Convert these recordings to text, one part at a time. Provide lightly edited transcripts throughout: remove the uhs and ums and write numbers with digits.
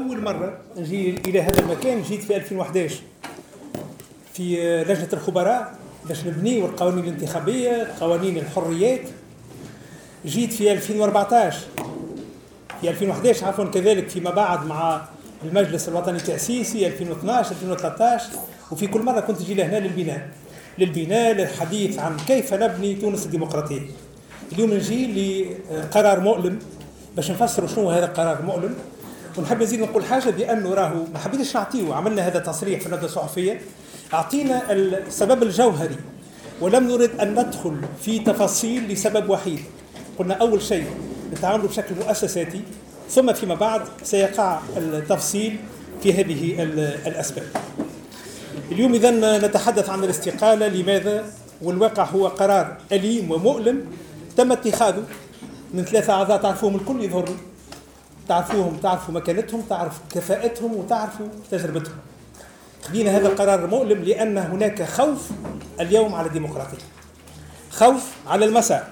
أول مرة نجي إلى هذا المكان جيت في 2011 في لجنة الخبراء باش نبنيو القوانين الانتخابية، قوانين الحريات. جيت في 2014 في 2011 عفوا كذلك فيما بعد مع المجلس الوطني التأسيسي 2012 2013، وفي كل مرة كنت أجي لهنا للبناء للحديث عن كيف نبني تونس الديمقراطية. اليوم نجي لقرار مؤلم باش نفسروا شنو هذا القرار المؤلم. ونحب نزيد نقول حاجة بأنه راهو ما حبيتش نعطيه، عملنا هذا تصريح في الندوة الصحفية، أعطينا السبب الجوهري ولم نرد أن ندخل في تفاصيل لسبب وحيد. قلنا أول شيء نتعامل بشكل مؤسساتي، ثم فيما بعد سيقع التفصيل في هذه الأسباب. اليوم إذن نتحدث عن الاستقالة. لماذا؟ والواقع هو قرار أليم ومؤلم تم اتخاذه من 3 أعضاء تعرفوهم الكل يظهروا، تعرفوهم، تعرفوا مكانتهم، تعرفوا كفاءتهم، وتعرفوا تجربتهم. خدينا هذا القرار المؤلم لأن هناك خوف اليوم على الديمقراطية، خوف على المسار.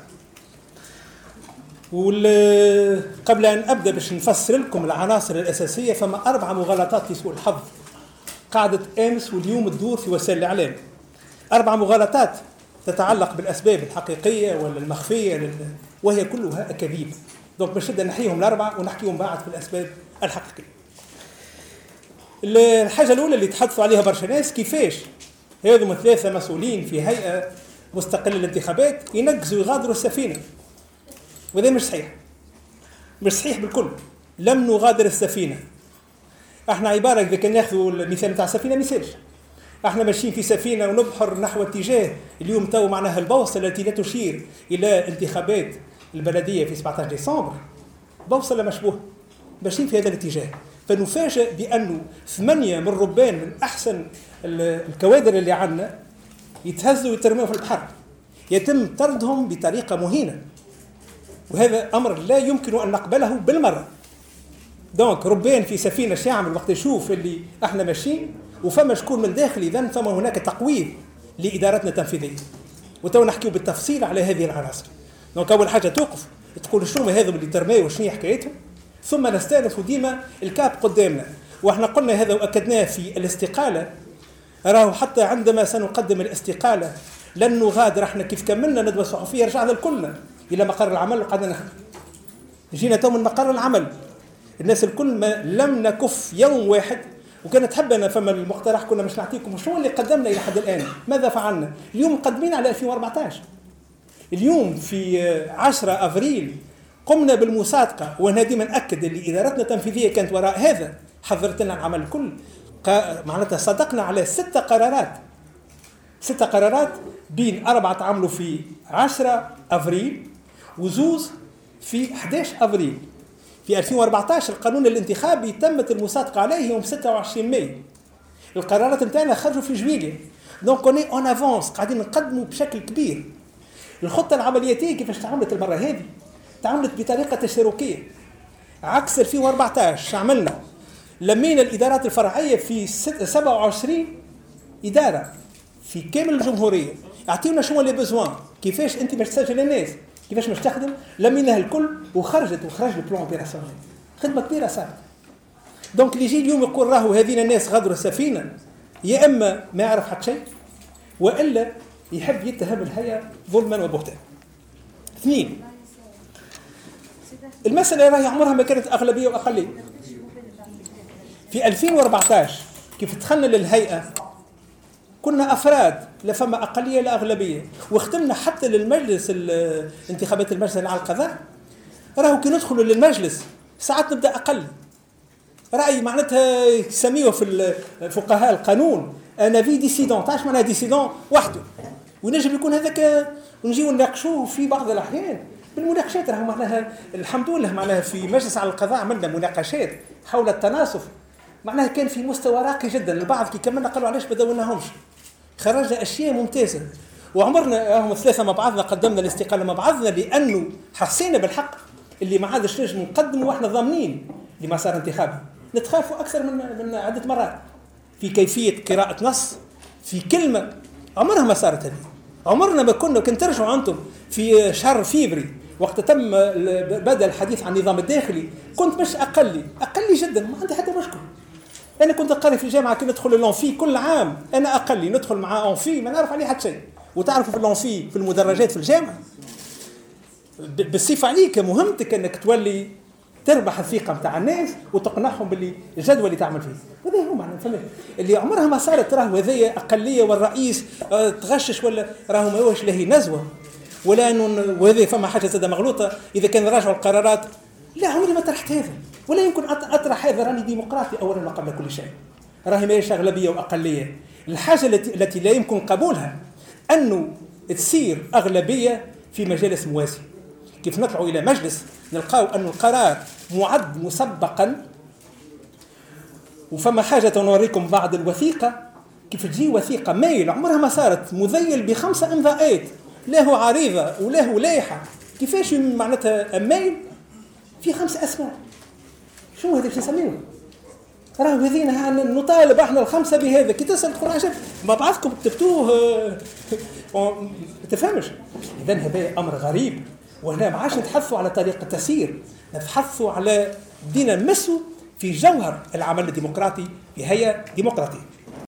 قبل أن أبدأ باش نفسر لكم العناصر الأساسية، فما 4 مغالطات لسوء الحظ قاعدة أمس واليوم تدور في وسائل الإعلام. 4 مغالطات تتعلق بالأسباب الحقيقية ولا المخفية وهي كلها أكاذيب. دونك باش نبدأ نحيهم ال4 ونحكيهم بعد في الأسباب الحقيقية. الحاجة الأولى اللي تحدثوا عليها برشا ناس، كيفاش هذو 3 مسؤولين في هيئة مستقلة للانتخابات ينقزوا يغادروا السفينة. وهذا مش صحيح، مش صحيح بالكل. لم نغادر السفينة. احنا عبارة إذا كان ناخذوا المثال بتاع السفينة مثالش، احنا ماشيين في سفينة ونبحر نحو اتجاه اليوم تو معناها البوصلة التي لا تشير إلى انتخابات البلدية في 17 ديسمبر، بوصلة مشبوهة ماشيين في هذا الاتجاه. فنفاجأ بأنه 8 من ربان من أحسن الكوادر اللي عندنا يتهزوا ويترموا في البحر، يتم طردهم بطريقة مهينة، وهذا أمر لا يمكن أن نقبله بالمرة. دونك ربان في سفينة شاعمل وقت يشوف اللي احنا ماشيين وفما شكون من داخل، إذن فما هناك تقويض لإدارتنا التنفيذية. وتو نحكيو بالتفصيل على هذه العناصر. دونك أول حاجة توقف تقول شنو هذا اللي ترميه وشنو حكايتهم، ثم نستأنف ديما الكاب قدامنا. واحنا قلنا هذا وأكدناه في الاستقالة، راهو حتى عندما سنقدم الاستقالة لن نغادر. احنا كيف كملنا ندوة صحفية رجعنا الكلنا إلى مقر العمل وقعدنا نخدم. جينا تو من مقر العمل الناس الكل ما لم نكف يوم واحد. وكانت حبنا فما المقترح كنا مش نعطيكم شو اللي قدمنا إلى حد الآن، ماذا فعلنا. اليوم مقدمين على 2014. اليوم في 10 أفريل قمنا بالمصادقة، وأنا ديما نأكد اللي إدارتنا التنفيذية كانت وراء هذا، حضرت لنا العمل الكل. معناتها صدقنا على 6 قرارات، 6 قرارات بين 4 تعملوا في 10 أفريل وزوز في 11 أفريل. في 2014 القانون الانتخابي تمت المصادقة عليه يوم 26 ماي. القرارات نتاعنا خرجوا في جويلية. دونك اون افونس قاعدين نقدموا بشكل كبير. الخطة العملياتية كيفاش تعاملت المرة هذه؟ تعاملت بطريقة تشاركية عكس 2014. عملنا لمينا الإدارات الفرعية في 27 إدارة في كامل الجمهورية. اعطيونا شنو اللي بزوان، كيفاش انت باش تسجل الناس، كيفاش باش تخدم. لميناها الكل وخرج البلان اوبيراسيونيل. خدمه كبيره صارت. دونك اللي يجي اليوم يقول راهو هذين الناس غادروا السفينه، يا اما ما يعرف حتى شيء والا يحب يتهم الهيئه ظلما وبهتانا. 2 المساله راهي عمرها ما كانت اغلبيه واقليه. في 2014 كيف دخلنا للهيئه كنا أفراد، لا فما أقلية لا أغلبية، واختمنا حتى للمجلس انتخابات المجلس على القضاء. راهو كي ندخلوا للمجلس ساعات نبدأ أقل رأي، معناتها يسميه في الفقهاء القانون أنا في ديسيدون. تعرف معناها ديسيدون وحده، ونجم يكون هذاك ونجيو نناقشوه في بعض الأحيان بالمناقشات. راهو معناها الحمد لله معناها في مجلس على القضاء عملنا مناقشات حول التناصف، معناها كان في مستوى راقي جدا. البعض كي كملنا قالوا علاش بدوناهمش، خرجنا أشياء ممتازة. وعمرنا هم 3 مع بعضنا قدمنا الاستقالة مع بعضنا لأنه حسينا بالحق اللي ما عادش نجم نقدمه واحنا ضامنين لما صار انتخابي. نتخافوا أكثر من عدة مرات في كيفية قراءة نص في كلمة. عمرها ما صارت هذه. عمرنا ما كنت ترجعوا أنتم في شهر فيفري وقت تم بدأ الحديث عن النظام الداخلي، كنت مش أقلي جدا، ما عندي حتى مشكل. انا كنت قاري في الجامعه كي ندخل اللونفي كل عام، انا اقل ندخل مع انفي ما نعرف عليه حتى شيء، وتعرفوا في اللونفي في المدرجات في الجامعه بالصفه عليك مهمتك انك تولي تربح الثقه نتاع الناس وتقنعهم باللي الجدول اللي تعمل فيه. هذا هو معنى فهمت اللي عمرها ما صارت راهو هذايا اقليه والرئيس تغشش ولا راهو ما هوش له نزوه ولا انه وهذا فما حاجه زاده مغلوطه اذا كان راجعوا القرارات. لا عمري ما طرحت هذا ولا يمكن اطرح هذا. راني ديمقراطي اولا وقبل كل شيء، راهي ماهيش اغلبيه واقليه. الحاجه التي لا يمكن قبولها انه تصير اغلبيه في مجالس موازي. كيف نطلعوا الى مجلس نلقاو ان القرار معد مسبقا، وفما حاجه نوريكم بعض الوثيقه كيف تجي وثيقه ميل عمرها ما صارت مذيل ب5 امضاءات، له عريضه وله لائحه، كيفاش معناتها ميل في 5 اسماء. شنو هذا؟ شو نسميه؟ راهو هذينا نطالب احنا ال5 بهذا. كي تسال تقول عشان ما بعضكم كتبتوه ما تفهمش. اذا هذا امر غريب، وهنا ما عادش نتحدثوا على طريقه تسير، نتحدثوا على بدينا نمسوا في جوهر العمل الديمقراطي في هيئه ديمقراطيه.